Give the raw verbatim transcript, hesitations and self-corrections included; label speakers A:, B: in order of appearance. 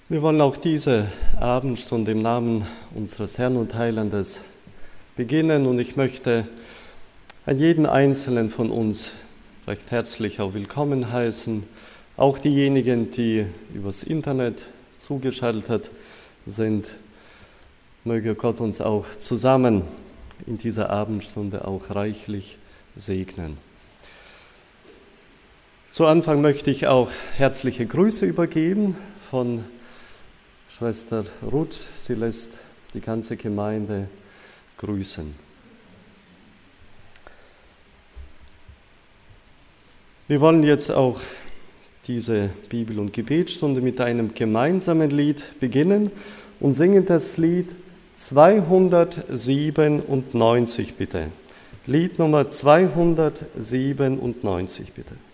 A: Wir wollen auch diese Abendstunde im Namen unseres Herrn und Heilandes beginnen und ich möchte an jeden Einzelnen von uns recht herzlich auch willkommen heißen, auch diejenigen, die übers Internet zugeschaltet sind. Möge Gott uns auch zusammen in dieser Abendstunde auch reichlich segnen. Zu Anfang möchte ich auch herzliche Grüße übergeben von Schwester Ruth. Sie lässt die ganze Gemeinde grüßen. Wir wollen jetzt auch diese Bibel- und Gebetsstunde mit einem gemeinsamen Lied beginnen und singen das Lied zweihundertsiebenundneunzig, bitte. Lied Nummer zweihundertsiebenundneunzig, bitte.